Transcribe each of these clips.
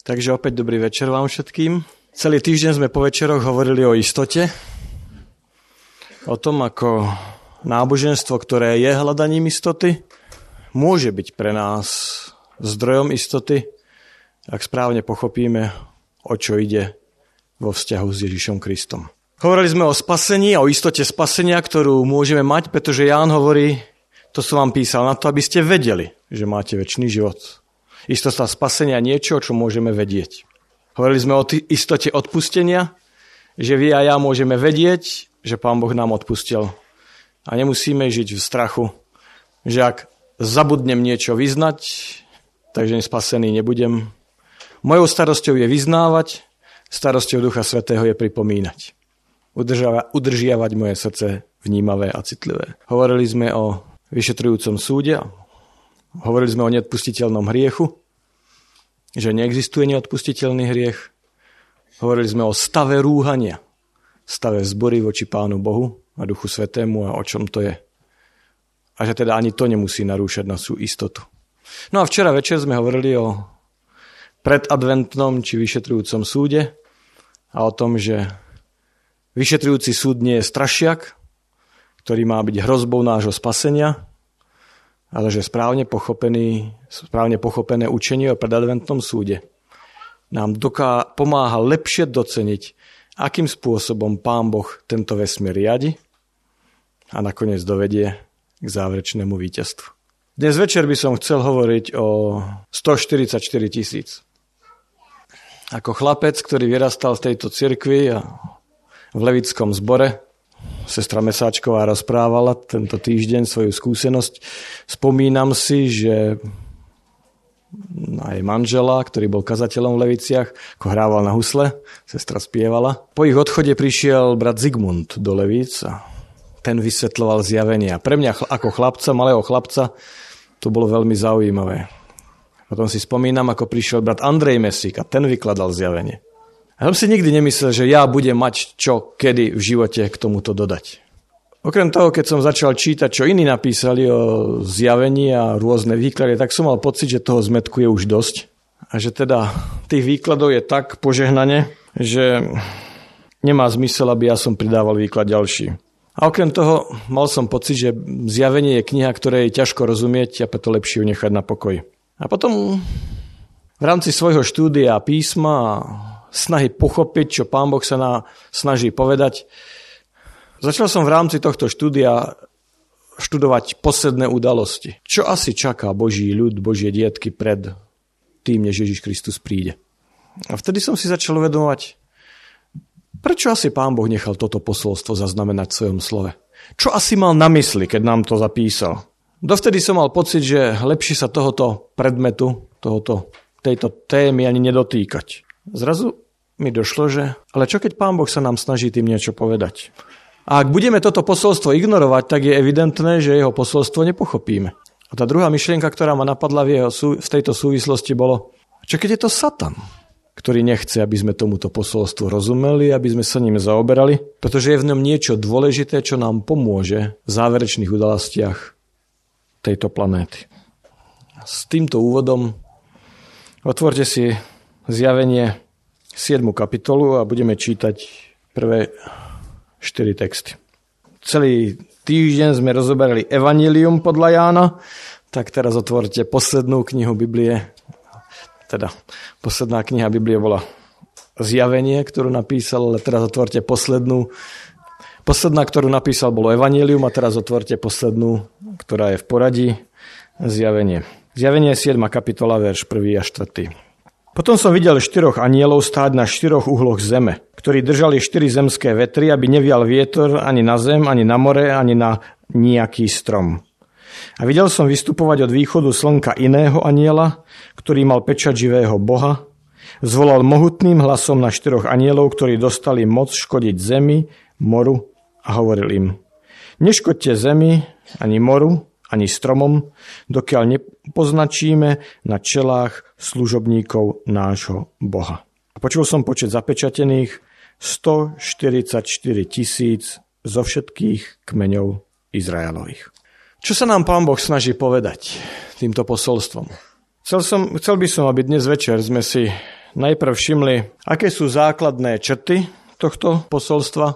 Takže opäť dobrý večer vám všetkým. Celý týždeň sme po večeroch hovorili o istote, o tom, ako náboženstvo, ktoré je hľadaním istoty, môže byť pre nás zdrojom istoty, ak správne pochopíme, o čo ide vo vzťahu s Ježišom Kristom. Hovorili sme o spasení a o istote spasenia, ktorú môžeme mať, pretože Ján hovorí, to som vám písal na to, aby ste vedeli, že máte večný život. Istota spasenia je niečo, čo môžeme vedieť. Hovorili sme o istote odpustenia, že vy a ja môžeme vedieť, že Pán Boh nám odpustil. A nemusíme žiť v strachu, že ak zabudnem niečo vyznať, takže spasený nebudem. Mojou starosťou je vyznávať, starosťou Ducha Svätého je pripomínať. Udržiavať moje srdce vnímavé a citlivé. Hovorili sme o vyšetrujúcom súde, hovorili sme o neodpustiteľnom hriechu, že neexistuje neodpustiteľný hriech. Hovorili sme o stave rúhania, stave vzbory voči Pánu Bohu a Duchu Svätému a o čom to je. A že teda ani to nemusí narúšať našu istotu. No a včera večer sme hovorili o predadventnom či vyšetrujúcom súde a o tom, že vyšetrujúci súd nie je strašiak, ktorý má byť hrozbou nášho spasenia, ale že správne pochopené učenie o predadventnom súde nám pomáha lepšie doceniť, akým spôsobom Pán Boh tento vesmír riadi a nakoniec dovedie k záverečnému víťazstvu. Dnes večer by som chcel hovoriť o 144 000. Ako chlapec, ktorý vyrastal v tejto cirkvi a v levickom zbore, sestra Mesáčková rozprávala tento týždeň svoju skúsenosť. Spomínam si, že aj manžela, ktorý bol kazateľom v Leviciach, ako hrával na husle, sestra spievala. Po ich odchode prišiel brat Zigmund do Levíc a ten vysvetľoval zjavenia. Pre mňa ako chlapca, malého chlapca, to bolo veľmi zaujímavé. Potom si spomínam, ako prišiel brat Andrej Mesík a ten vykladal zjavenie. A som si nikdy nemyslel, že ja budem mať čo kedy v živote k tomuto dodať. Okrem toho, keď som začal čítať, čo iní napísali o zjavení a rôzne výklady, tak som mal pocit, že toho zmätku je už dosť. A že teda tých výkladov je tak požehnane, že nemá zmysel, aby ja som pridával výklad ďalší. A okrem toho mal som pocit, že zjavenie je kniha, ktorej je ťažko rozumieť a preto lepšie ju nechať na pokoj. A potom v rámci svojho štúdia písma a snahy pochopiť, čo Pán Boh sa snaží povedať, začal som v rámci tohto štúdia študovať posledné udalosti. Čo asi čaká Boží ľud, Božie dietky pred tým, než Ježiš Kristus príde. A vtedy som si začal uvedomovať, prečo asi Pán Boh nechal toto posolstvo zaznamenať v svojom slove. Čo asi mal na mysli, keď nám to zapísal. Dovtedy som mal pocit, že lepšie sa tohoto predmetu, tejto témy ani nedotýkať. Zrazu mi došlo, že ale čo keď Pán Boh sa nám snaží tým niečo povedať? A ak budeme toto posolstvo ignorovať, tak je evidentné, že jeho posolstvo nepochopíme. A tá druhá myšlienka, ktorá ma napadla v tejto súvislosti bolo, čo keď je to Satan, ktorý nechce, aby sme tomuto posolstvu rozumeli, aby sme sa ním zaoberali, pretože je v ňom niečo dôležité, čo nám pomôže v záverečných udalostiach tejto planéty. S týmto úvodom otvorte si Zjavenie 7. kapitolu a budeme čítať prvé 4 texty. Celý týždeň sme rozoberali Evanjelium podľa Jána, tak teraz otvorte poslednú knihu Biblie. Teda posledná kniha Biblie bola Zjavenie, ktorú napísal, ale teraz otvorte poslednú. Posledná, ktorú napísal, bolo Evanjelium a teraz otvorte poslednú, ktorá je v poradí, Zjavenie. Zjavenie 7. kapitola, verš 1. a 4. Potom som videl 4 anielov stáť na 4 uhloch zeme, ktorí držali 4 zemské vetry, aby nevial vietor ani na zem, ani na more, ani na nejaký strom. A videl som vystupovať od východu slnka iného aniela, ktorý mal pečať živého Boha. Zvolal mohutným hlasom na 4 anielov, ktorí dostali moc škodiť zemi, moru a hovoril im: Neškodte zemi, ani moru, ani stromom, dokiaľ nepoznačíme na čelách služobníkov nášho Boha. A počul som počet zapečatených 144 000 zo všetkých kmeňov Izraelových. Čo sa nám Pán Boh snaží povedať týmto posolstvom? Chcel by som, aby dnes večer sme si najprv všimli, aké sú základné črty tohto posolstva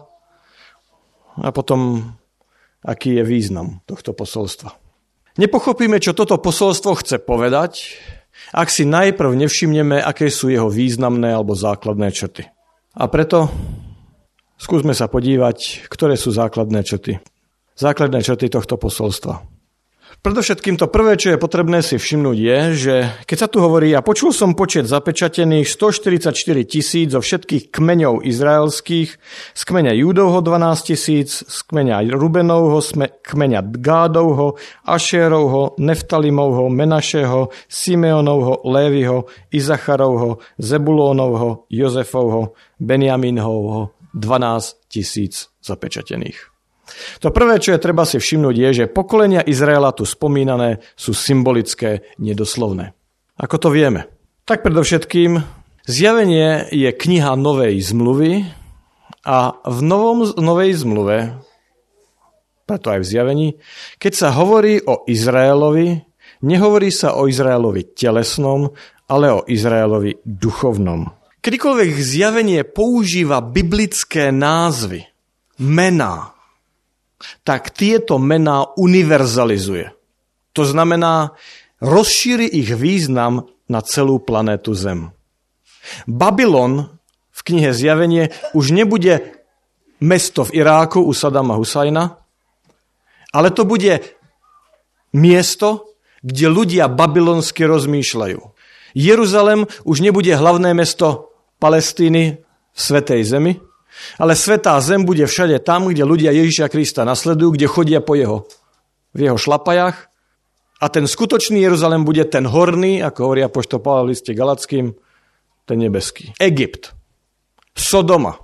a potom, aký je význam tohto posolstva. Nepochopíme, čo toto posolstvo chce povedať, ak si najprv nevšimneme, aké sú jeho významné alebo základné črty. A preto skúsme sa podívať, ktoré sú základné črty. Základné črty tohto posolstva. Predovšetkým to prvé, čo je potrebné si všimnúť je, že keď sa tu hovorí, a počul som počet zapečatených 144 000 zo všetkých kmeňov izraelských, z kmeňa Júdovho 12 000, z kmeňa Rubenovho, z kmeňa Gádovho, Ašérovho, Neftalimovho, Menašeho, Simeonovho, Léviho, Izacharovho, Zebulónovho, Jozefovho, Benjamínovho, 12 000 zapečatených. To prvé, čo je treba si všimnúť, je, že pokolenia Izraela tu spomínané sú symbolické, nedoslovné. Ako to vieme? Tak predovšetkým, Zjavenie je kniha Novej zmluvy a v Novej zmluve, preto aj v Zjavení, keď sa hovorí o Izraelovi, nehovorí sa o Izraelovi telesnom, ale o Izraelovi duchovnom. Kedykoľvek Zjavenie používa biblické názvy, mená, tak tieto mená univerzalizuje. To znamená, rozšíri ich význam na celú planétu Zem. Babylon v knihe Zjavenie už nebude mesto v Iráku u Sadama Husajna, ale to bude miesto, kde ľudia babylonsky rozmýšľajú. Jeruzalem už nebude hlavné mesto Palestíny v Svätej Zemi, ale Svätá Zem bude všade tam, kde ľudia Ježiša Krista nasledujú, kde chodia v jeho šlapajách. A ten skutočný Jeruzalem bude ten horný, ako hovorí apoštol Pavol v liste Galackým, ten nebeský. Egypt, Sodoma,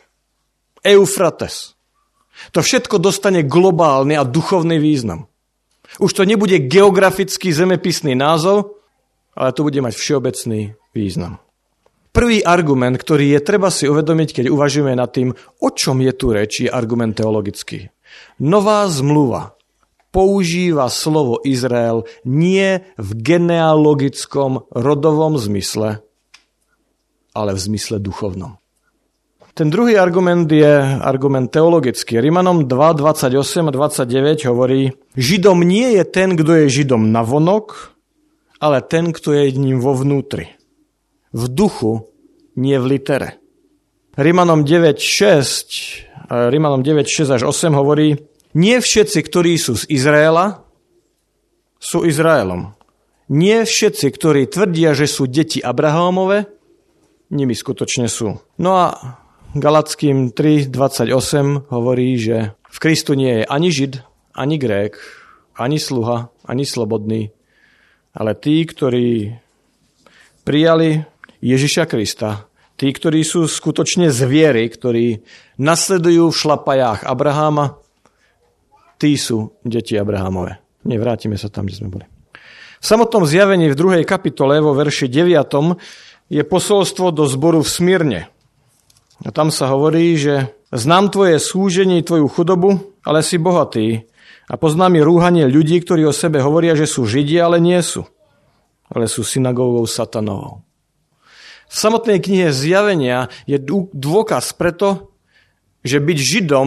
Eufrates. To všetko dostane globálny a duchovný význam. Už to nebude geografický zemepisný názov, ale to bude mať všeobecný význam. Prvý argument, ktorý je treba si uvedomiť, keď uvažujeme nad tým, o čom je tu reč, je argument teologický. Nová zmluva používa slovo Izrael nie v genealogickom rodovom zmysle, ale v zmysle duchovnom. Ten druhý argument je argument teologický. Rimanom 2, 28 a 29 hovorí, Židom nie je ten, kto je Židom navonok, ale ten, kto je ním vo vnútri. V duchu, nie v litere. Rimanom 9, 6 až 8 hovorí, nie všetci, ktorí sú z Izraela, sú Izraelom. Nie všetci, ktorí tvrdia, že sú deti Abrahámove, nimi skutočne sú. No a Galackým 3.28 hovorí, že v Kristu nie je ani Žid, ani Grék, ani sluha, ani slobodný, ale tí, ktorí prijali Ježiša Krista, tí, ktorí sú skutočne zviery, ktorí nasledujú v šlapajách Abraháma, tí sú deti Abrahámove. Nevrátime sa tam, kde sme boli. V samotnom Zjavení v 2. kapitole vo verši 9 je posolstvo do zboru v Smyrne. A tam sa hovorí, že znám tvoje súženie, tvoju chudobu, ale si bohatý. A poznám i rúhanie ľudí, ktorí o sebe hovoria, že sú Židia, ale nie sú. Ale sú synagógou satanovou. V samotnej knihe Zjavenia je dôkaz preto, že byť Židom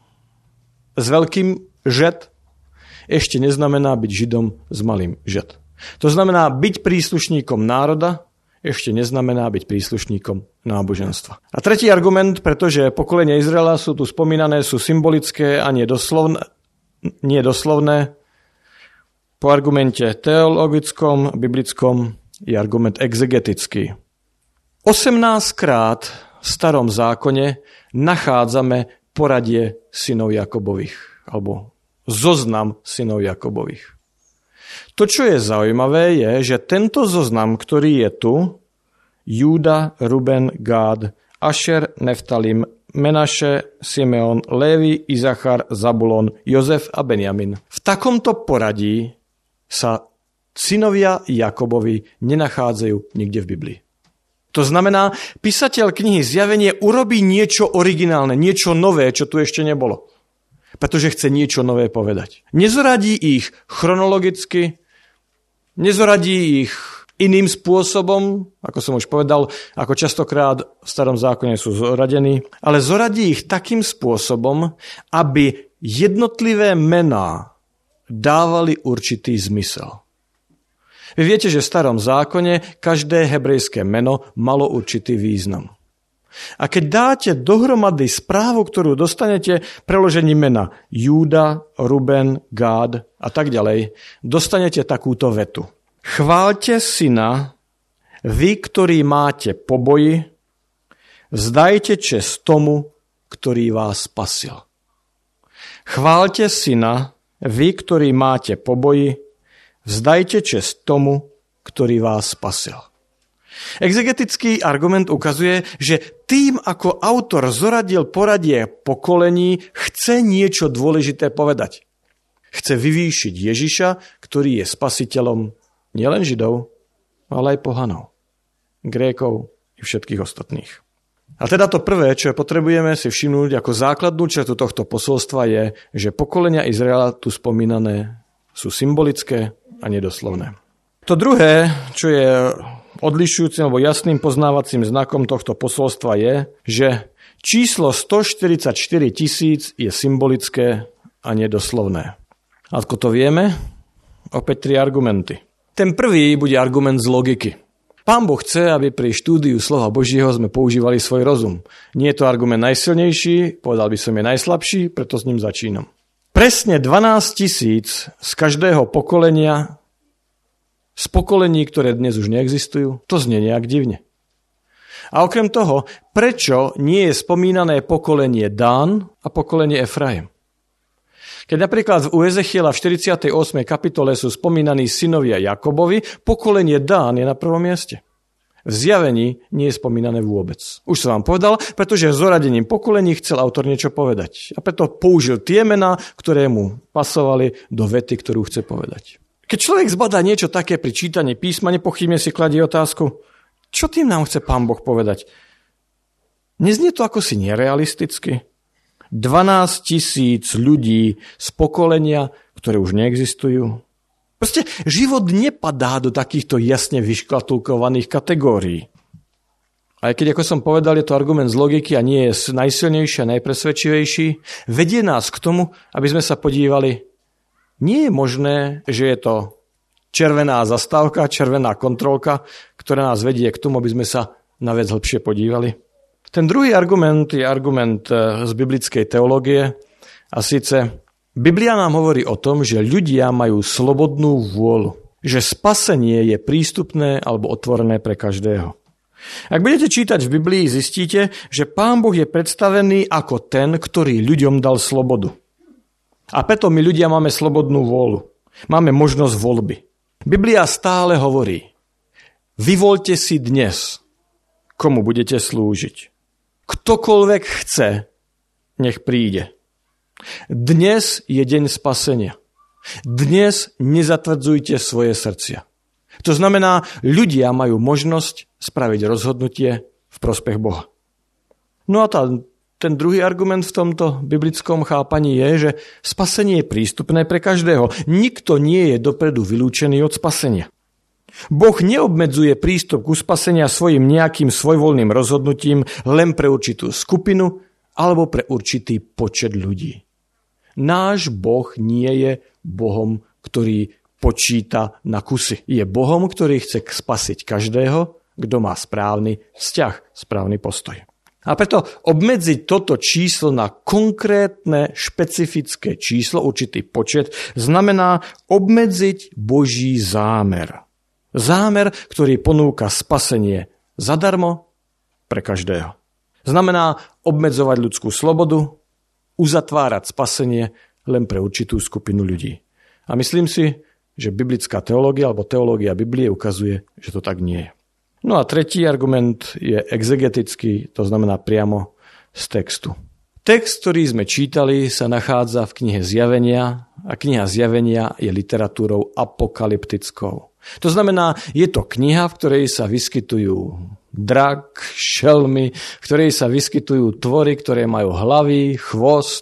s veľkým žet ešte neznamená byť Židom s malým žet. To znamená byť príslušníkom národa ešte neznamená byť príslušníkom náboženstva. A tretí argument, pretože pokolenia Izraela sú tu spomínané, sú symbolické a nie doslovné. Po argumente teologickom, biblickom je argument exegetický. 18 krát v Starom zákone nachádzame poradie synov Jakobových, alebo zoznam synov Jakobových. To, čo je zaujímavé, je, že tento zoznam, ktorý je tu, Júda, Ruben, Gád, Ašer, Neftalim, Menaše, Simeon, Lévi, Izachar, Zabulon, Jozef a Benjamin. V takomto poradí sa synovia Jakobovi nenachádzajú nikde v Biblii. To znamená, písateľ knihy Zjavenie urobí niečo originálne, niečo nové, čo tu ešte nebolo. Pretože chce niečo nové povedať. Nezoradí ich chronologicky, nezoradí ich iným spôsobom, ako som už povedal, ako častokrát v Starom zákone sú zoradení, ale zoradí ich takým spôsobom, aby jednotlivé mená dávali určitý zmysel. Vy viete, že v Starom zákone každé hebrejské meno malo určitý význam. A keď dáte dohromady správu, ktorú dostanete preložením mena Júda, Ruben, Gád a tak ďalej, dostanete takúto vetu. Chváľte Syna, vy, ktorí máte poboji, vzdajte česť tomu, ktorý vás spasil. Chváľte Syna, vy, ktorí máte poboji, vzdajte česť tomu, ktorý vás spasil. Exegetický argument ukazuje, že tým, ako autor zoradil poradie pokolení, chce niečo dôležité povedať. Chce vyvýšiť Ježiša, ktorý je spasiteľom nielen Židov, ale aj pohanov, Grékov i všetkých ostatných. A teda to prvé, čo potrebujeme si všimnúť ako základnú črtu tohto posolstva je, že pokolenia Izraela tu spomínané sú symbolické a nedoslovné. To druhé, čo je odlišujúcim alebo jasným poznávacím znakom tohto posolstva je, že číslo 144 000 je symbolické a nedoslovné. Ako to vieme? Opäť 3 argumenty. Ten prvý bude argument z logiky. Pán Boh chce, aby pri štúdiu slova Božieho sme používali svoj rozum. Nie je to argument najsilnejší, povedal by som je najslabší, preto s ním začínam. Presne 12 000 z každého pokolenia, z pokolení, ktoré dnes už neexistujú, to znie nejak divne. A okrem toho, prečo nie je spomínané pokolenie Dán a pokolenie Efraim? Keď napríklad u Ezechiela v 48. kapitole sú spomínaní synovia Jakobovi, pokolenie Dán je na prvom mieste. V Zjavení nie je spomínané vôbec. Už som vám povedal, pretože zoradením pokolení chcel autor niečo povedať. A preto použil tie mená, ktoré mu pasovali do vety, ktorú chce povedať. Keď človek zbadá niečo také pri čítaní písma, nepochybne si kladie otázku, čo tým nám chce Pán Boh povedať? Neznie to ako si nerealisticky? 12 000 ľudí z pokolenia, ktoré už neexistujú. Proste život nepadá do takýchto jasne vyškatulkovaných kategórií. Aj keď, ako som povedal, je to argument z logiky a nie je najsilnejší a najpresvedčivejší, vedie nás k tomu, aby sme sa podívali. Nie je možné, že je to červená zastávka, červená kontrolka, ktorá nás vedie k tomu, aby sme sa na vec hlbšie podívali. Ten druhý argument je argument z biblickej teológie a síce Biblia nám hovorí o tom, že ľudia majú slobodnú vôľu, že spasenie je prístupné alebo otvorené pre každého. Ak budete čítať v Biblii, zistíte, že Pán Boh je predstavený ako ten, ktorý ľuďom dal slobodu. A preto my ľudia máme slobodnú vôľu. Máme možnosť voľby. Biblia stále hovorí, vyvoľte si dnes, komu budete slúžiť. Ktokoľvek chce, nech príde. Dnes je deň spasenia. Dnes nezatvrdzujte svoje srdcia. To znamená, ľudia majú možnosť spraviť rozhodnutie v prospech Boha. No a ten druhý argument v tomto biblickom chápaní je, že spasenie je prístupné pre každého. Nikto nie je dopredu vylúčený od spasenia. Boh neobmedzuje prístup ku spasenia svojim nejakým svojvoľným rozhodnutím len pre určitú skupinu alebo pre určitý počet ľudí. Náš Boh nie je Bohom, ktorý počíta na kusy. Je Bohom, ktorý chce spasiť každého, kto má správny vzťah, správny postoj. A preto obmedziť toto číslo na konkrétne, špecifické číslo, určitý počet, znamená obmedziť Boží zámer. Zámer, ktorý ponúka spasenie zadarmo pre každého. Znamená obmedzovať ľudskú slobodu, uzatvárať spasenie len pre určitú skupinu ľudí. A myslím si, že biblická teológia alebo teológia Biblie ukazuje, že to tak nie je. No a tretí argument je exegetický, to znamená priamo z textu. Text, ktorý sme čítali, sa nachádza v knihe Zjavenia a kniha Zjavenia je literatúrou apokalyptickou. To znamená, je to kniha, v ktorej sa vyskytujú drak, šelmy, v ktorej sa vyskytujú tvory, ktoré majú hlavy, chvost,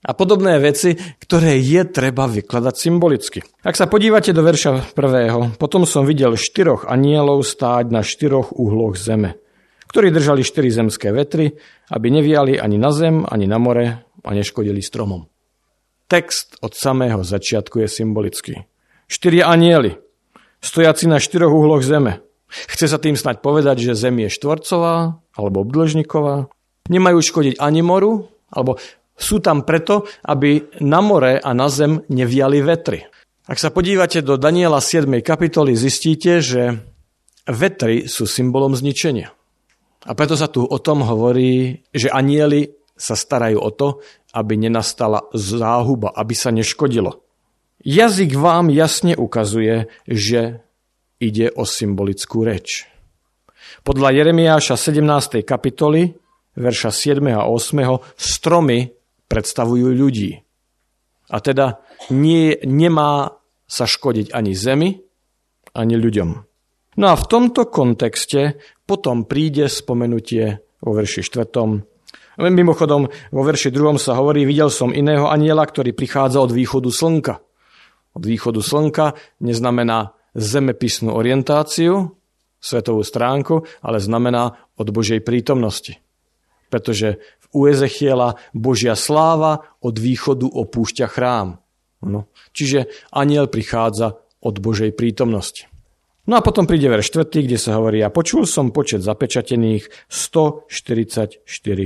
A podobné veci, ktoré je treba vykladať symbolicky. Ak sa podívate do verša 1. Potom som videl 4 anielov stáť na 4 uhloch zeme, ktorí držali 4 zemské vetry, aby neviali ani na zem, ani na more a neškodili stromom. Text od samého začiatku je symbolický. 4 anieli, stojaci na 4 uhloch zeme. Chce sa tým snať povedať, že zem je štvorcová alebo obdĺžniková. Nemajú škodiť ani moru, alebo sú tam preto, aby na more a na zem neviali vetry. Ak sa podívate do Daniela 7. kapitoly, zistíte, že vetry sú symbolom zničenia. A preto sa tu o tom hovorí, že anjeli sa starajú o to, aby nenastala záhuba, aby sa neškodilo. Jazyk vám jasne ukazuje, že ide o symbolickú reč. Podľa Jeremiáša 17. kapitoly, verša 7. a 8. stromy predstavujú ľudí. A teda nemá sa škodiť ani zemi, ani ľuďom. No a v tomto kontexte potom príde spomenutie vo verši 4. Mimochodom, vo verši 2. sa hovorí, videl som iného anjela, ktorý prichádza od východu slnka. Od východu slnka neznamená zemepisnú orientáciu, svetovú stránku, ale znamená od Božej prítomnosti. Pretože u Ezechiela Božia sláva od východu opúšťa chrám. No. Čiže anjel prichádza od Božej prítomnosti. No a potom príde verš 4, kde sa hovorí, a počul som počet zapečatených 144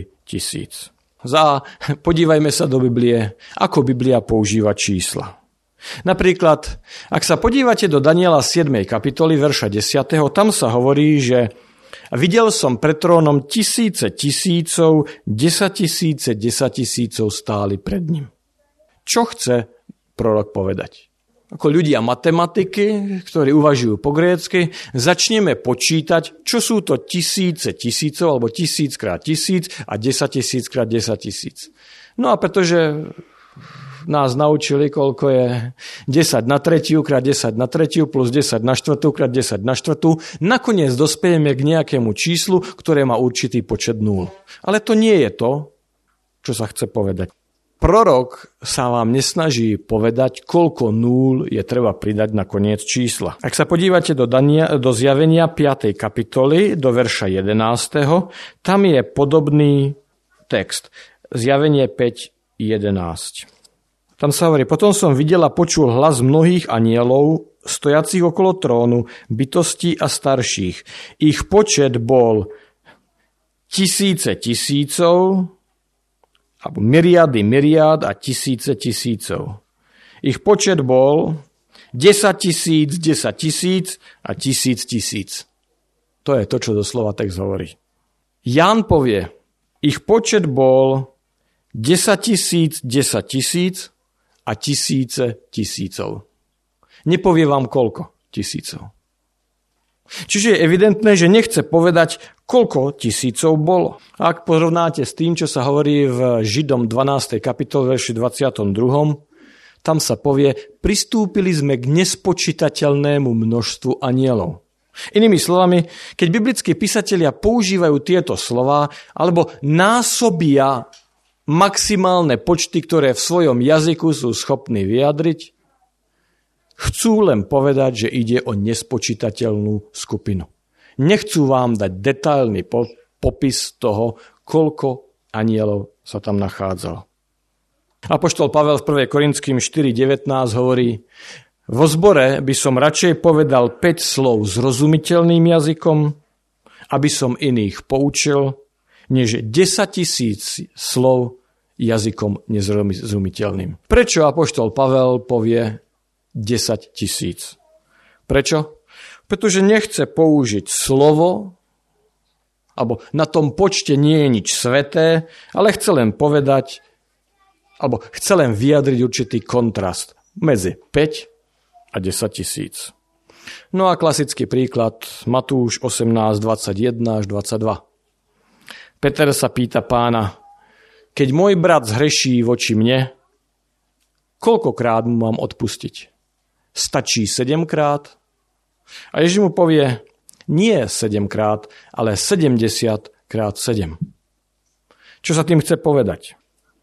000. Podívajme sa do Biblie, ako Biblia používa čísla. Napríklad, ak sa podívate do Daniela 7. kapitoly, verša 10, tam sa hovorí, že videl som pred trónom tisíce tisícov, 10 000 stáli pred ním. Čo chce prorok povedať? Ako ľudia matematiky, ktorí uvažujú po grécky, začneme počítať, čo sú to tisíce tisícov, alebo 1000 krát 1000 a 10 000 krát 10 000. No a pretože nás naučili, koľko je 10 na 3 krát 10 na 3 plus 10 na 4 krát 10 na 4. Nakoniec dospejeme k nejakému číslu, ktoré má určitý počet nul. Ale to nie je to, čo sa chce povedať. Prorok sa vám nesnaží povedať, koľko nul je treba pridať na koniec čísla. Ak sa podívate do zjavenia 5. kapitoly, do verša 11, tam je podobný text. Zjavenie 5:11. Tam sa hovorí, potom som videl a počul hlas mnohých anielov, stojacích okolo trónu, bytostí a starších. Ich počet bol tisíce tisícov, alebo myriady myriád a tisíce tisícov. Ich počet bol 10 000, 10 000 a 1000 000. To je to, čo doslova text hovorí. Ján povie, ich počet bol 10 000, 10 000 a tisíce tisícov. Nepovie vám koľko tisícov. Čiže je evidentné, že nechce povedať, koľko tisícov bolo. Ak porovnáte s tým, čo sa hovorí v Židom 12. kapitole, verši 22., tam sa povie, pristúpili sme k nespočítateľnému množstvu anielov. Inými slovami, keď biblickí písatelia používajú tieto slová, alebo násobia maximálne počty, ktoré v svojom jazyku sú schopní vyjadriť, chcú len povedať, že ide o nespočítateľnú skupinu. Nechcú vám dať detailný popis toho, koľko anielov sa tam nachádzalo. Apoštol Pavel v 1. Korinským 4:19 hovorí, vo zbore by som radšej povedal 5 slov zrozumiteľným jazykom, aby som iných poučil, než 10 000 slov jazykom nezrozumiteľným. Prečo apoštol Pavel povie 10 000? Prečo? Pretože nechce použiť slovo, alebo na tom počte nie je nič sveté, ale chce len povedať, alebo chce len vyjadriť určitý kontrast medzi 5 a 10 000. No a klasický príklad Matúš 18:21 až 22. Peter sa pýta pána, keď môj brat zhreší voči mne, koľkokrát mu mám odpustiť? Stačí 7-krát? A Ježiš mu povie, nie 7-krát, ale 70 krát 7. Čo sa tým chce povedať?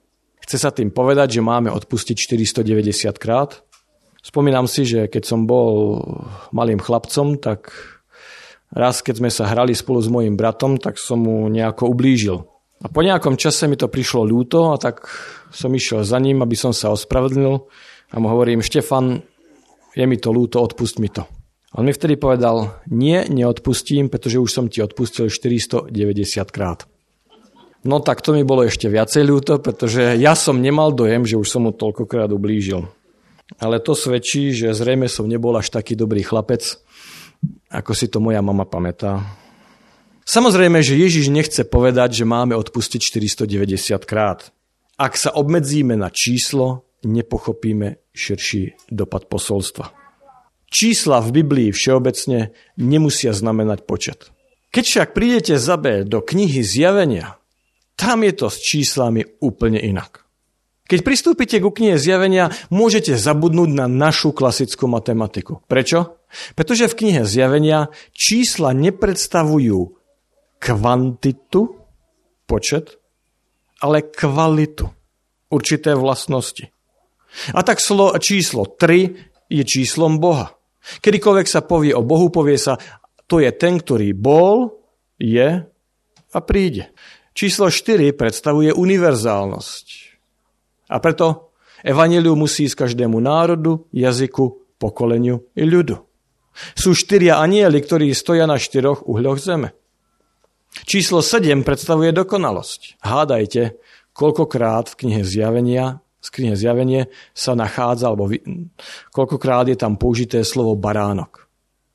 Chce sa tým povedať, že máme odpustiť 490 krát? Spomínam si, že keď som bol malým chlapcom, tak raz, keď sme sa hrali spolu s mojím bratom, tak som mu nejako ublížil. A po nejakom čase mi to prišlo ľúto a tak som išiel za ním, aby som sa ospravedlnil a mu hovorím: Štefan, je mi to ľúto, odpust mi to. A on mi vtedy povedal: nie, neodpustím, pretože už som ti odpustil 490 krát. No tak to mi bolo ešte viacej ľúto, pretože ja som nemal dojem, že už som mu toľkokrát ublížil. Ale to svedčí, že zrejme som nebol až taký dobrý chlapec, ako si to moja mama pamätá. Samozrejme, že Ježiš nechce povedať, že máme odpustiť 490 krát. Ak sa obmedzíme na číslo, nepochopíme širší dopad posolstva. Čísla v Biblii všeobecne nemusia znamenať počet. Keď však prídete za B do knihy Zjavenia, tam je to s číslami úplne inak. Keď pristúpite ku knihe Zjavenia, môžete zabudnúť na našu klasickú matematiku. Prečo? Pretože v knihe Zjavenia čísla nepredstavujú kvantitu, počet, ale kvalitu, určité vlastnosti. A tak číslo 3 je číslom Boha. Kedykoľvek sa povie o Bohu, povie sa, to je ten, ktorý bol, je a príde. Číslo 4 predstavuje univerzálnosť. A preto evanjelium musí ísť každému národu, jazyku, pokoleniu i ľudu. Sú 4 anjeli, ktorí stoja na 4 uhľoch zeme. Číslo 7 predstavuje dokonalosť. Hádajte, koľkokrát v knihe Zjavenie sa nachádza, alebo koľkokrát je tam použité slovo baránok.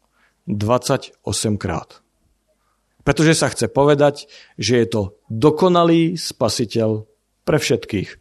28 krát. Pretože sa chce povedať, že je to dokonalý spasiteľ pre všetkých.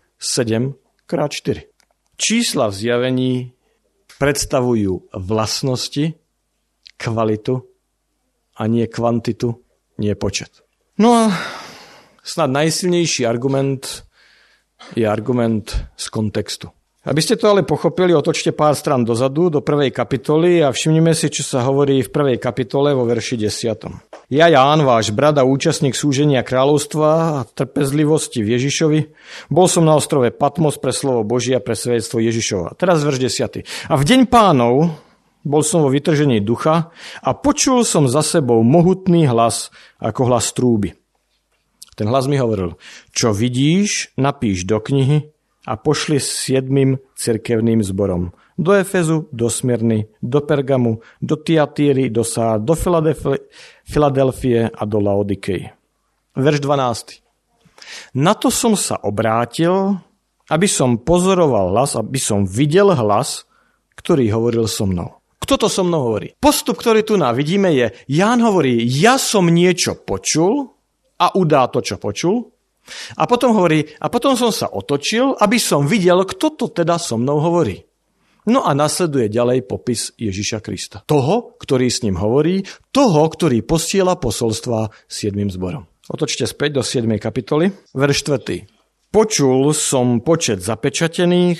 7x4. Čísla v Zjavení predstavujú vlastnosti, kvalitu a nie kvantitu, nie počet. No a snad najsilnejší argument je argument z kontextu. Aby ste to ale pochopili, otočte pár strán dozadu, do 1. kapitoly a všimnime si, čo sa hovorí v 1. kapitole vo verši 10. Ja, Ján, váš brat a účastník súženia kráľovstva a trpezlivosti v Ježišovi, bol som na ostrove Patmos pre slovo Božie a pre svedectvo Ježišova. Teraz verš 10. A v deň Pánov bol som vo vytržení ducha a počul som za sebou mohutný hlas, ako hlas trúby. Ten hlas mi hovoril: čo vidíš, napíš do knihy a pošli 7 cirkevným zborom. Do Efezu, do Smyrny, do Pergamu, do Tiatýry, do Sár, do Filadelfie a do Laodikei. Verš 12. Na to som sa obrátil, aby som pozoroval hlas, aby som videl hlas, ktorý hovoril so mnou. Kto to so mnou hovorí? Postup, ktorý tu vidíme, je: Ján hovorí, ja som niečo počul a udá to, čo počul. A potom hovorí, a potom som sa otočil, aby som videl, kto to teda so mnou hovorí. No a nasleduje ďalej popis Ježiša Krista. Toho, ktorý s ním hovorí, toho, ktorý posiela posolstva 7 zborom. Otočte späť do 7. kapitoly, verš 4. Počul som počet zapečatených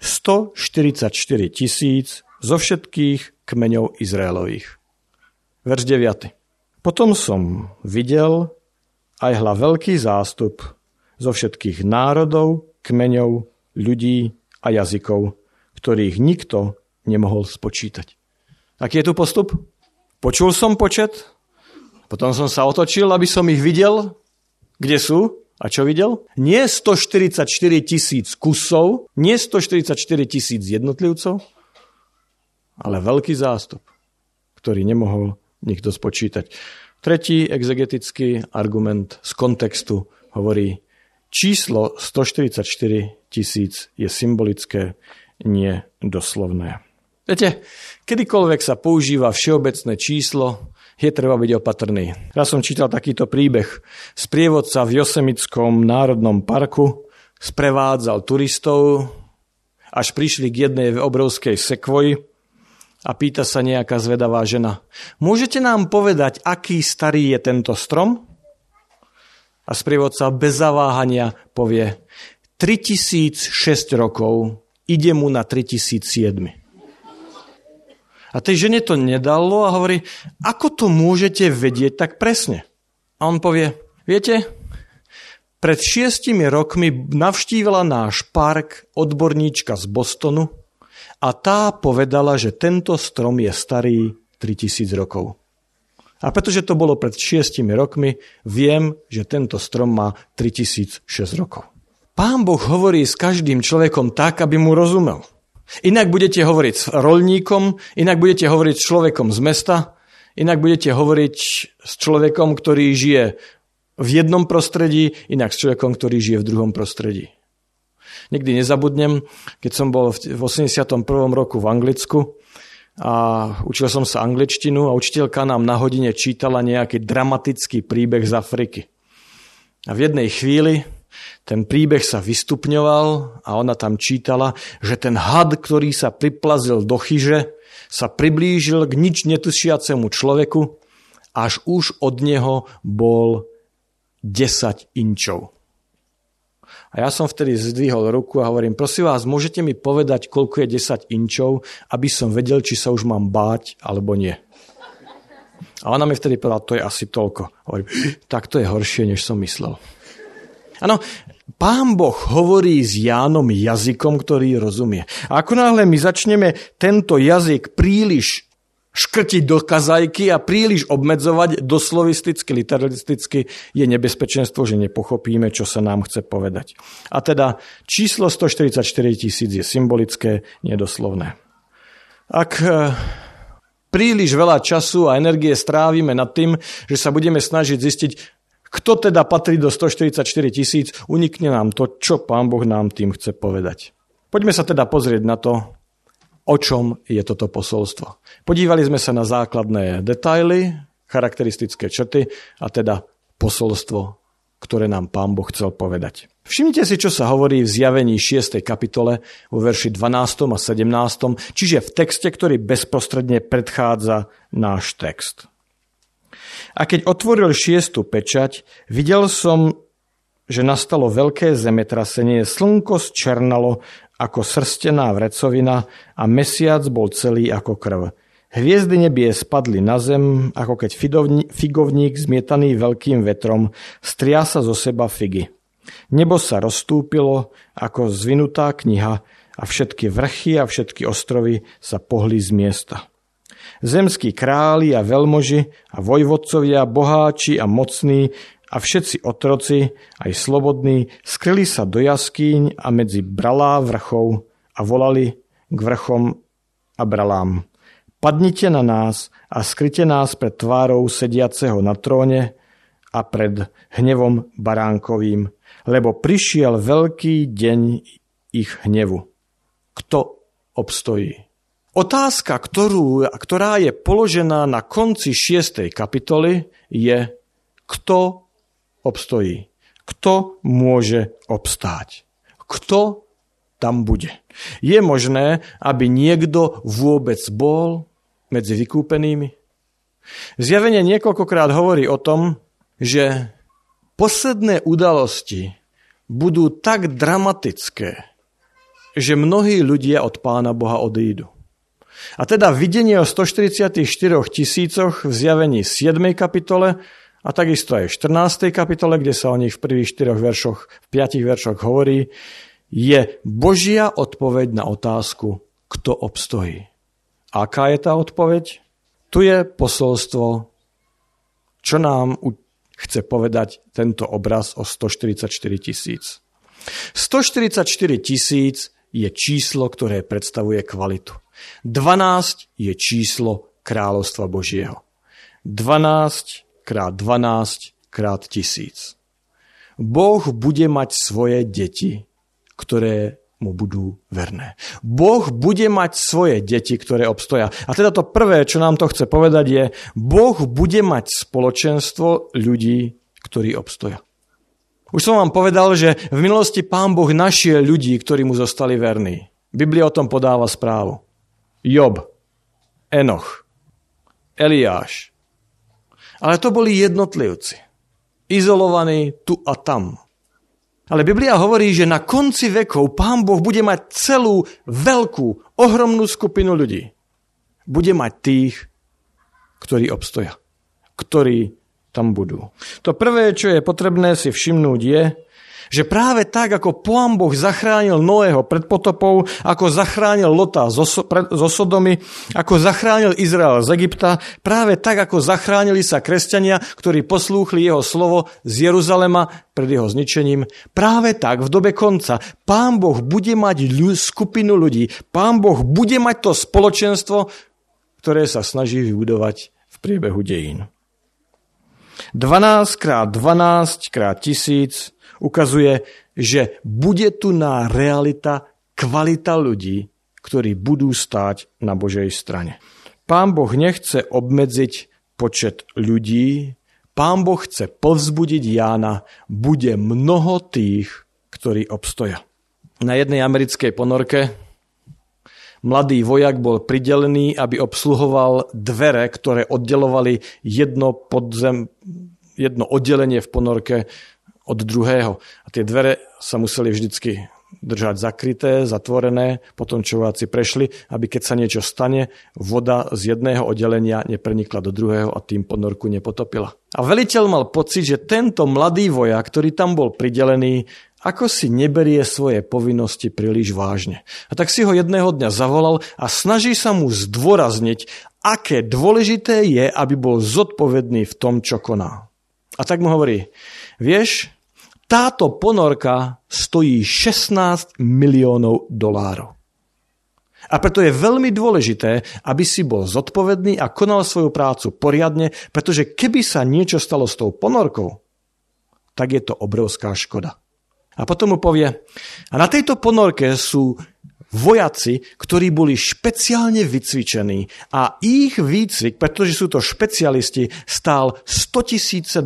144 000 zo všetkých kmeňov Izraelových. Verš 9. Potom som videl aj veľký zástup zo všetkých národov, kmeňov, ľudí a jazykov, ktorých nikto nemohol spočítať. Aký je tu postup? Počul som počet, potom som sa otočil, aby som ich videl. Kde sú? A čo videl? Nie 144 000 kusov, nie 144 000 jednotlivcov, ale veľký zástup, ktorý nemohol nikto spočítať. Tretí exegetický argument z kontextu hovorí: číslo 144 000 je symbolické, nie doslovné. Viete, kedykoľvek sa používa všeobecné číslo, je treba byť opatrný. Raz som čítal takýto príbeh. Sprievodca v Josemitskom národnom parku sprevádzal turistov, až prišli k jednej obrovskej sekvoji a pýta sa nejaká zvedavá žena: môžete nám povedať, aký starý je tento strom? A sprievodca bez zaváhania povie: 3006 rokov, ide mu na 3007. A tej žene to nedalo a hovorí: ako to môžete vedieť tak presne? A on povie: viete, Pred 6 rokmi navštívila náš park odborníčka z Bostonu a tá povedala, že tento strom je starý 3000 rokov. A pretože to bolo pred 6 rokmi, viem, že tento strom má 3006 rokov. Pán Boh hovorí s každým človekom tak, aby mu rozumel. Inak budete hovoriť s roľníkom, inak budete hovoriť s človekom z mesta, inak budete hovoriť s človekom, ktorý žije v jednom prostredí, inak s človekom, ktorý žije v druhom prostredí. Nikdy nezabudnem, keď som bol v 81. roku v Anglicku a učil som sa angličtinu a učiteľka nám na hodine čítala nejaký dramatický príbeh z Afriky. A v jednej chvíli ten príbeh sa vystupňoval a ona tam čítala, že ten had, ktorý sa priplazil do chyže, sa priblížil k nič netušiacemu človeku, až už od neho bol 10 inčov. A ja som vtedy zdvihol ruku a hovorím, prosím vás, môžete mi povedať, koľko je 10 inčov, aby som vedel, či sa už mám báť, alebo nie. A ona mi vtedy povedala, to je asi toľko. Hovorím, tak to je horšie, než som myslel. Áno, Pán Boh hovorí s Jánom jazykom, ktorý rozumie. A ako náhle my začneme tento jazyk príliš škrtiť do kazajky a príliš obmedzovať doslovisticky, literalisticky, je nebezpečenstvo, že nepochopíme, čo sa nám chce povedať. A teda číslo 144 000 je symbolické, nedoslovné. Ak príliš veľa času a energie strávime nad tým, že sa budeme snažiť zistiť, kto teda patrí do 144 000, unikne nám to, čo Pán Boh nám tým chce povedať. Poďme sa teda pozrieť na to, o čom je toto posolstvo. Podívali sme sa na základné detaily, charakteristické črty a teda posolstvo, ktoré nám Pán Boh chcel povedať. Všimnite si, čo sa hovorí v Zjavení 6. kapitole vo verši 12. a 17., čiže v texte, ktorý bezprostredne predchádza náš text. A keď otvoril 6. pečať, videl som, že nastalo veľké zemetrasenie, slnko zčernalo ako srstená vrecovina a mesiac bol celý ako krv. Hviezdy nebie spadli na zem, ako keď figovník zmietaný veľkým vetrom striasa zo seba figy. Nebo sa rozstúpilo ako zvinutá kniha a všetky vrchy a všetky ostrovy sa pohli z miesta. Zemskí králi a veľmoži a vojvodcovia, boháči a mocní a všetci otroci, aj slobodní, skryli sa do jaskýň a medzi bralá vrchov a volali k vrchom a bralám. Padnite na nás a skryte nás pred tvárou sediaceho na tróne a pred hnevom baránkovým, lebo prišiel veľký deň ich hnevu. Kto obstojí? Otázka, ktorá je položená na konci 6. kapitoly, je, kto obstojí. Kto môže obstáť? Kto tam bude? Je možné, aby niekto vôbec bol medzi vykúpenými? Zjavenie niekoľkokrát hovorí o tom, že posledné udalosti budú tak dramatické, že mnohí ľudia od Pána Boha odídu. A teda videnie o 144 000 v Zjavení 7. kapitole a takisto aj v 14. kapitole, kde sa o nich v prvých 4 veršoch, v 5 veršoch hovorí, je Božia odpoveď na otázku, kto obstojí. Aká je tá odpoveď? Tu je posolstvo, čo nám chce povedať tento obraz o 144 000. 144 000 je číslo, ktoré predstavuje kvalitu. 12 je číslo kráľovstva Božieho. 12 krát 12 krát 1000. Boh bude mať svoje deti, ktoré mu budú verné. Boh bude mať svoje deti, ktoré obstoja. A teda to prvé, čo nám to chce povedať je, Boh bude mať spoločenstvo ľudí, ktorí obstoja. Už som vám povedal, že v minulosti Pán Boh našiel ľudí, ktorí mu zostali verní. Biblia o tom podáva správu. Job, Enoch, Eliáš. Ale to boli jednotlivci. Izolovaní tu a tam. Ale Biblia hovorí, že na konci vekov Pán Boh bude mať celú veľkú, ohromnú skupinu ľudí. Bude mať tých, ktorí obstoja. Ktorí tam budú. To prvé, čo je potrebné si všimnúť je, Že práve tak, ako Pán Boh zachránil Noého pred potopou, ako zachránil Lota zo Sodomy, ako zachránil Izrael z Egypta, práve tak, ako zachránili sa kresťania, ktorí poslúchli jeho slovo z Jeruzalema pred jeho zničením, práve tak v dobe konca Pán Boh bude mať skupinu ľudí. Pán Boh bude mať to spoločenstvo, ktoré sa snaží vybudovať v priebehu dejín. 12x12x1000 ukazuje, že bude tu na realita, kvalita ľudí, ktorí budú stáť na Božej strane. Pán Boh nechce obmedziť počet ľudí, Pán Boh chce povzbudiť Jána, bude mnoho tých, ktorí obstoja. Na jednej americkej ponorke mladý vojak bol pridelený, aby obsluhoval dvere, ktoré oddelovali jedno oddelenie v ponorke od druhého. A tie dvere sa museli vždycky držať zakryté, zatvorené, potom čo vojaci prešli, aby keď sa niečo stane, voda z jedného oddelenia neprenikla do druhého a tým ponorku nepotopila. A veliteľ mal pocit, že tento mladý vojak, ktorý tam bol pridelený, ako si neberie svoje povinnosti príliš vážne. A tak si ho jedného dňa zavolal a snaží sa mu zdôrazniť, aké dôležité je, aby bol zodpovedný v tom, čo koná. A tak mu hovorí, vieš, táto ponorka stojí $16 miliónov. A preto je veľmi dôležité, aby si bol zodpovedný a konal svoju prácu poriadne, pretože keby sa niečo stalo s tou ponorkou, tak je to obrovská škoda. A potom mu povie, a na tejto ponorke sú vojaci, ktorí boli špeciálne vycvičení a ich výcvik, pretože sú to špecialisti, stál $100,000.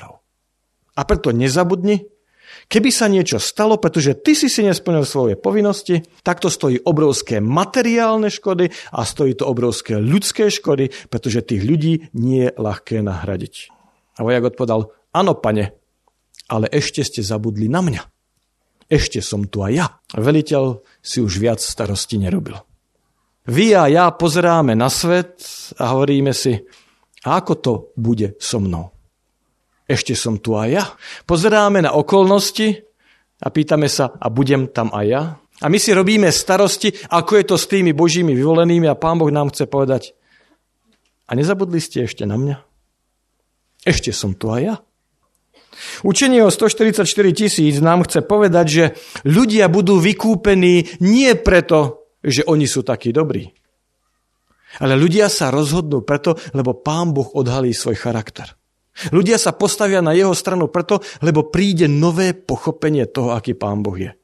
A preto nezabudni, keby sa niečo stalo, pretože ty si nesplnil svoje povinnosti, tak to stojí obrovské materiálne škody a stojí to obrovské ľudské škody, pretože tých ľudí nie je ľahké nahradiť. A vojak odpovedal, áno, pane, ale ešte ste zabudli na mňa. Ešte som tu aj ja. Veliteľ si už viac starosti nerobil. Vy a ja pozeráme na svet a hovoríme si, a ako to bude so mnou? Ešte som tu aj ja. Pozeráme na okolnosti a pýtame sa, a budem tam aj ja? A my si robíme starosti, ako je to s tými Božími vyvolenými a Pán Boh nám chce povedať, a nezabudli ste ešte na mňa? Ešte som tu aj ja. Učenie o 144 000 nám chce povedať, že ľudia budú vykúpení nie preto, že oni sú takí dobrí. Ale ľudia sa rozhodnú preto, lebo Pán Boh odhalí svoj charakter. Ľudia sa postavia na jeho stranu preto, lebo príde nové pochopenie toho, aký Pán Boh je.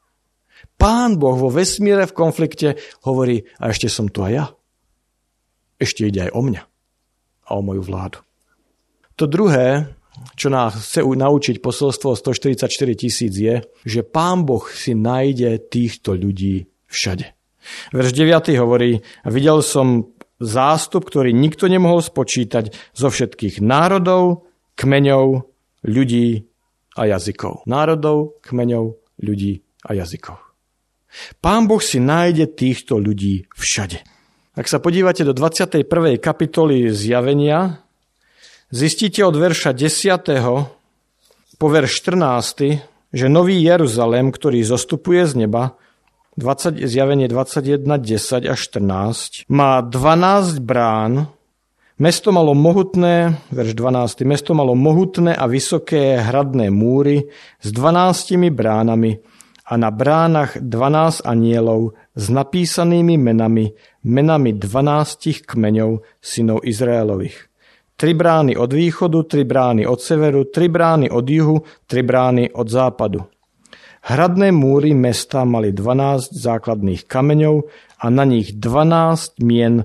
Pán Boh vo vesmíre v konflikte hovorí, a ešte som tu aj ja. Ešte ide aj o mňa a o moju vládu. To druhé, čo nás chce naučiť posolstvo 144 000 je, že Pán Boh si nájde týchto ľudí všade. Verš 9 hovorí, videl som zástup, ktorý nikto nemohol spočítať zo všetkých národov, kmeňov, ľudí a jazykov. Národov, kmeňov, ľudí a jazykov. Pán Boh si nájde týchto ľudí všade. Ak sa podívate do 21. kapitoly Zjavenia, zistíte od verša 10. po verš 14, že Nový Jeruzalém, ktorý zostupuje z neba, Zjavenie 21, 10 až 14, má 12 brán, mesto malo mohutné, verš 12, mesto malo mohutné a vysoké hradné múry s 12 bránami a na bránach 12 anielov s napísanými menami 12 kmeňov synov Izraelových. 3 brány od východu, 3 brány od severu, 3 brány od juhu, 3 brány od západu. Hradné múry mesta mali 12 základných kameňov a na nich 12 mien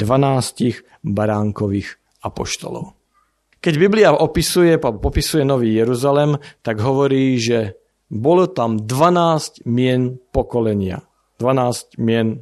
12 baránkových apoštolov. Keď Biblia popisuje Nový Jeruzalém, tak hovorí, že bolo tam 12 mien pokolenia. 12 mien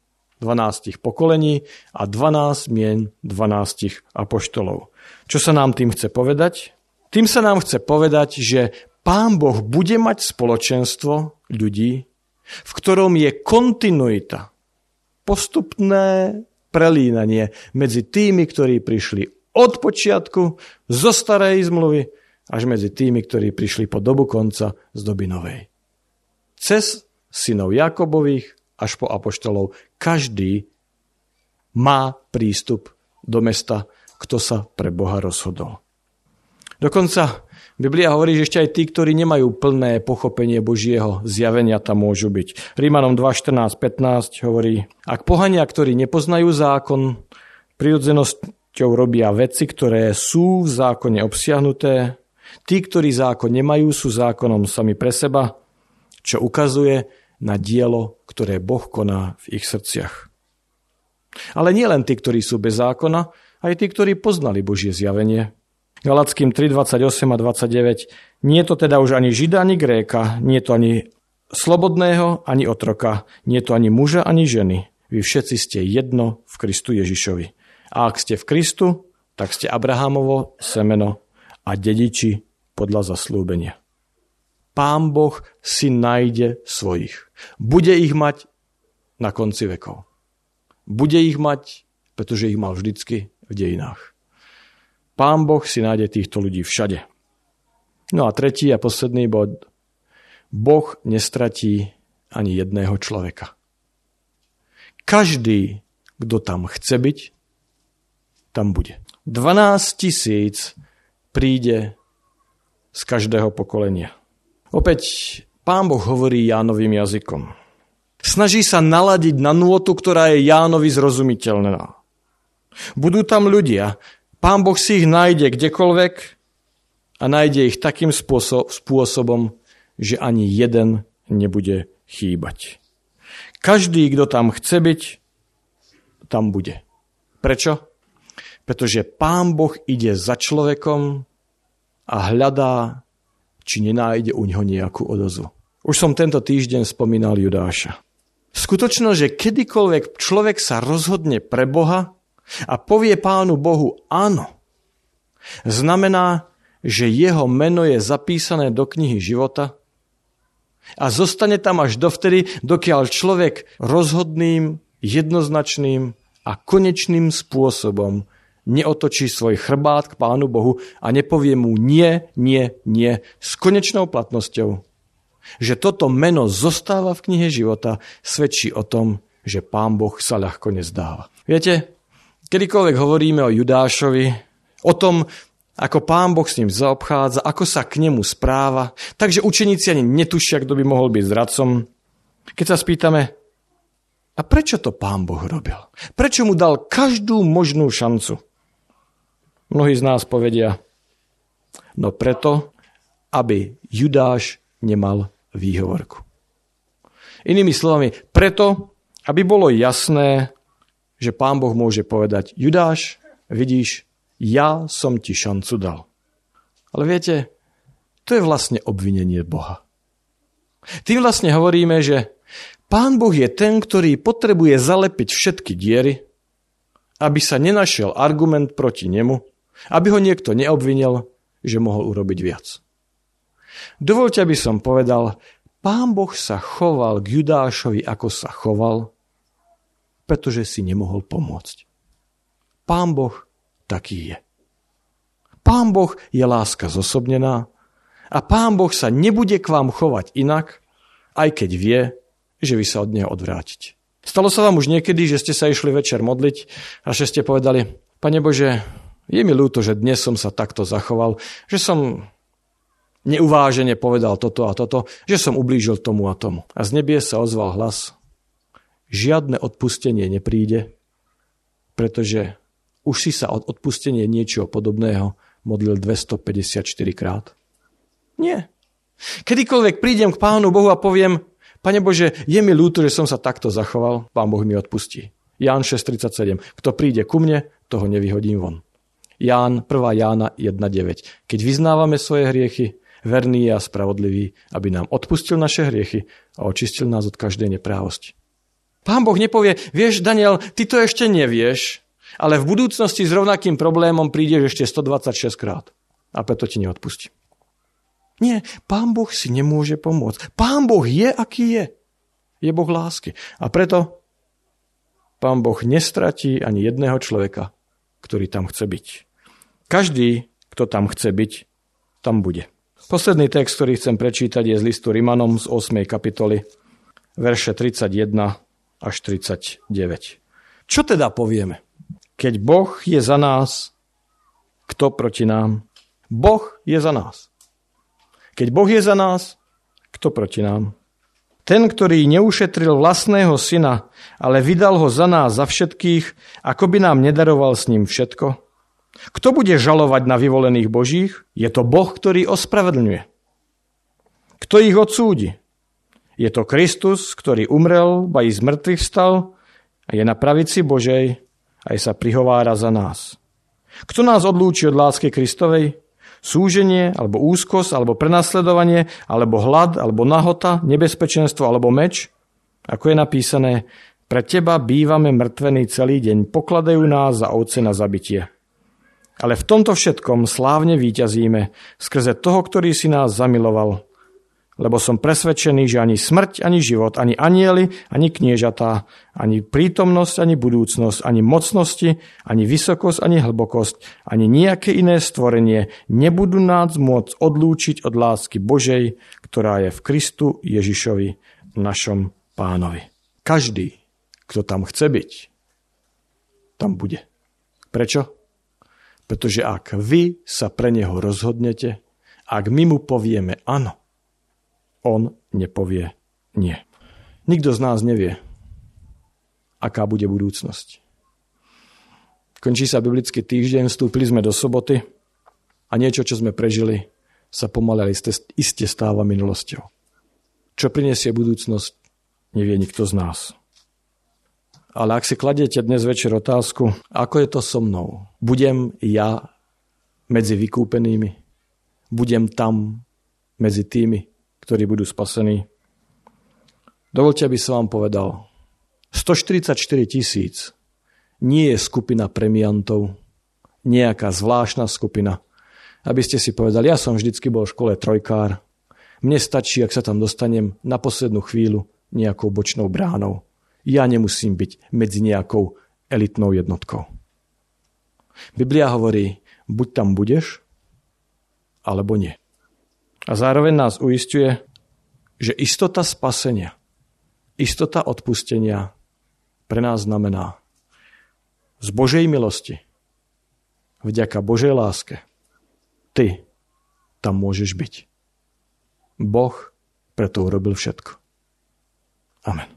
12 pokolení a 12 mien 12 apoštolov. Čo sa nám tým chce povedať? Tým sa nám chce povedať, že Pán Boh bude mať spoločenstvo ľudí, v ktorom je kontinuita, postupné prelínanie medzi tými, ktorí prišli od počiatku, zo starej zmluvy až medzi tými, ktorí prišli po dobu konca z doby novej. Cez synov Jakobových až po apoštolov každý má prístup do mesta, kto sa pre Boha rozhodol. Dokonca Biblia hovorí, že ešte aj tí, ktorí nemajú plné pochopenie Božieho zjavenia, tam môžu byť. Rímanom 2:14-15 hovorí: ak pohania, ktorí nepoznajú zákon, prirodzenosťou robia veci, ktoré sú v zákone obsiahnuté, tí, ktorí zákon nemajú, sú zákonom sami pre seba, čo ukazuje na dielo, ktoré Boh koná v ich srdciach. Ale nie len tí, ktorí sú bez zákona, aj tí, ktorí poznali Božie zjavenie. Galackým 3:28 a 29. Nie je to teda už ani Žida, ani Gréka, nie je to ani slobodného, ani otroka, nie je to ani muža, ani ženy. Vy všetci ste jedno v Kristu Ježišovi. A ak ste v Kristu, tak ste Abrahámovo semeno a dediči podľa zasľúbenia. Pán Boh si nájde svojich. Bude ich mať na konci vekov. Bude ich mať, pretože ich mal vždycky v dejinách. Pán Boh si nájde týchto ľudí všade. No a tretí a posledný bod. Boh nestratí ani jedného človeka. Každý, kto tam chce byť, tam bude. 12 000 príde z každého pokolenia. Opäť Pán Boh hovorí Jánovým jazykom. Snaží sa naladiť na nôtu, ktorá je Jánovi zrozumiteľná. Budú tam ľudia, Pán Boh si ich nájde kdekoľvek a nájde ich takým spôsobom, že ani jeden nebude chýbať. Každý, kto tam chce byť, tam bude. Prečo? Pretože Pán Boh ide za človekom a hľadá, či nenájde u neho nejakú odozvu. Už som tento týždeň spomínal Judáša. Skutočnosť, že kedykoľvek človek sa rozhodne pre Boha a povie Pánu Bohu áno, znamená, že jeho meno je zapísané do knihy života a zostane tam až dovtedy, dokiaľ človek rozhodným, jednoznačným a konečným spôsobom neotočí svoj chrbát k Pánu Bohu a nepovie mu nie s konečnou platnosťou. Že toto meno zostáva v knihe života, svedčí o tom, že Pán Boh sa ľahko nezdáva. Viete, kedykoľvek hovoríme o Judášovi, o tom, ako Pán Boh s ním zaobchádza, ako sa k nemu správa, takže učeníci ani netušia, kto by mohol byť zradcom. Keď sa spýtame, a prečo to Pán Boh robil? Prečo mu dal každú možnú šancu? Mnohí z nás povedia, no preto, aby Judáš nemal výhovorku. Inými slovami, preto, aby bolo jasné, že Pán Boh môže povedať, Judáš, vidíš, ja som ti šancu dal. Ale viete, to je vlastne obvinenie Boha. Tým vlastne hovoríme, že Pán Boh je ten, ktorý potrebuje zalepiť všetky diery, aby sa nenašiel argument proti nemu, aby ho niekto neobvinil, že mohol urobiť viac. Dovoľte, aby som povedal, Pán Boh sa choval k Judášovi, ako sa choval, pretože si nemohol pomôcť. Pán Boh taký je. Pán Boh je láska zosobnená a Pán Boh sa nebude k vám chovať inak, aj keď vie, že vy sa od neho odvrátite. Stalo sa vám už niekedy, že ste sa išli večer modliť a že ste povedali, Pane Bože, je mi ľúto, že dnes som sa takto zachoval, že som neuvážene povedal toto a toto, že som ublížil tomu a tomu. A z nebies sa ozval hlas, žiadne odpustenie nepríde, pretože už si sa od odpustenia niečoho podobného modlil 254 krát. Nie. Kedykoľvek prídem k Pánu Bohu a poviem, Pane Bože, je mi ľúto, že som sa takto zachoval, Pán Boh mi odpustí. Ján 6.37. Kto príde ku mne, toho nevyhodím von. Ján, 1. Jána 1.9. Keď vyznávame svoje hriechy, verný a spravodlivý, aby nám odpustil naše hriechy a očistil nás od každej neprávosti. Pán Boh nepovie, vieš, Daniel, ty to ešte nevieš, ale v budúcnosti s rovnakým problémom prídeš ešte 126 krát a preto ti neodpustí. Nie, Pán Boh si nemôže pomôcť. Pán Boh je, aký je. Je Boh lásky. A preto Pán Boh nestratí ani jedného človeka, ktorý tam chce byť. Každý, kto tam chce byť, tam bude. Posledný text, ktorý chcem prečítať, je z listu Rimanom z 8. kapitoly, verše 31 až 39. Čo teda povieme? Keď Boh je za nás, kto proti nám? Boh je za nás. Keď Boh je za nás, kto proti nám? Ten, ktorý neušetril vlastného syna, ale vydal ho za nás, za všetkých, ako by nám nedaroval s ním všetko? Kto bude žalovať na vyvolených Božích? Je to Boh, ktorý ospravedlňuje. Kto ich odsúdi? Je to Kristus, ktorý umrel, ba i z mŕtvych vstal a je na pravici Božej, aj sa prihovára za nás. Kto nás odlúči od lásky Kristovej? Súženie, alebo úzkosť, alebo prenasledovanie, alebo hlad, alebo nahota, nebezpečenstvo, alebo meč? Ako je napísané, pre teba bývame mŕtvení celý deň, pokladajú nás za ovce na zabitie. Ale v tomto všetkom slávne víťazíme skrze toho, ktorý si nás zamiloval. Lebo som presvedčený, že ani smrť, ani život, ani anjeli, ani kniežatá, ani prítomnosť, ani budúcnosť, ani mocnosti, ani vysokosť, ani hlbokosť, ani nejaké iné stvorenie nebudú nás môcť odlúčiť od lásky Božej, ktorá je v Kristu Ježišovi, našom Pánovi. Každý, kto tam chce byť, tam bude. Prečo? Pretože ak vy sa pre neho rozhodnete, ak my mu povieme áno, on nepovie nie. Nikto z nás nevie, aká bude budúcnosť. Končí sa biblický týždeň, vstúpili sme do soboty a niečo, čo sme prežili, sa pomaly iste stáva minulosťou. Čo prinesie budúcnosť, nevie nikto z nás. Ale ak si kladiete dnes večer otázku, ako je to so mnou? Budem ja medzi vykúpenými? Budem tam medzi tými, ktorí budú spasení? Dovoľte, aby som vám povedal, 144 000 nie je skupina premiantov, nejaká zvláštna skupina. Aby ste si povedali, ja som vždycky bol v škole trojkár, mne stačí, ak sa tam dostanem na poslednú chvíľu nejakou bočnou bránou. Ja nemusím byť medzi nejakou elitnou jednotkou. Biblia hovorí, buď tam budeš, alebo nie. A zároveň nás uisťuje, že istota spasenia, istota odpustenia pre nás znamená z Božej milosti, vďaka Božej láske, ty tam môžeš byť. Boh preto urobil všetko. Amen.